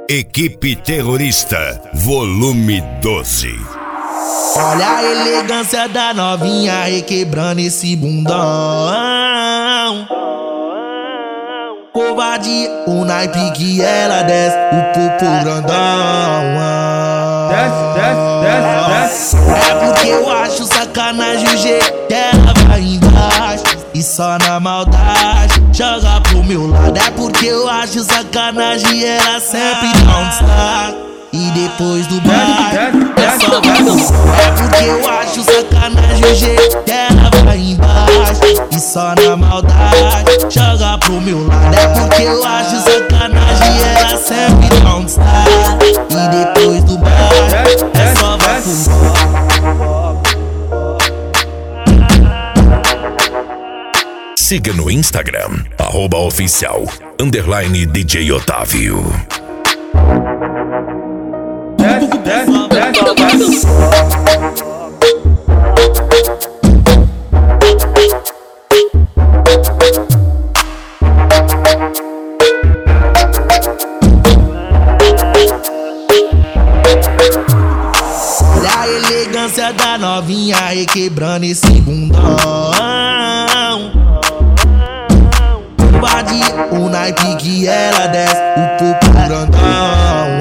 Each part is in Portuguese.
Equipe Terrorista, volume 12. Olha a elegância da novinha requebrando esse bundão. Covardia, o naipe que ela desce, o popo grandão. Desce. É porque eu acho sacanagem o jeito que ela vai embaixo e só na maldade joga pro meu lado. É porque eu acho sacanagem ela sempre dá um destaque. E depois do baile é só vacilo. É porque eu acho sacanagem o jeito que ela vai embaixo e só na maldade joga pro meu lado. É porque eu acho sacanagem ela sempre dá um destaque. E depois do baile é só vacilo. Siga no Instagram, @oficial_DJ Otávio. Olha a elegância da novinha requebrando esse bundão. Covardia, o naipe que ela desce, o popo grandão.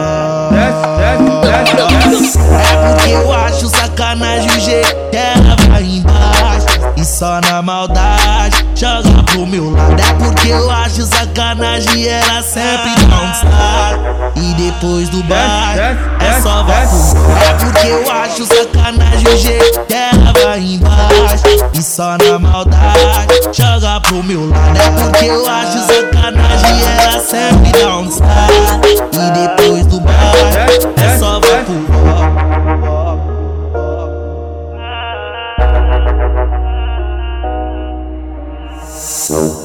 É porque eu acho sacanagem o jeito que ela vai embaixo e só na maldade joga pro meu lado. É porque eu acho sacanagem ela sempre dá um destaque. E depois do baile é só vacilo. É porque eu acho sacanagem o jeito que ela vai embaixo e só na maldade joga pro meu lado. É porque eu acho sacanagem ela sempre dá um destaque. E depois do baile é só vacilo. Não.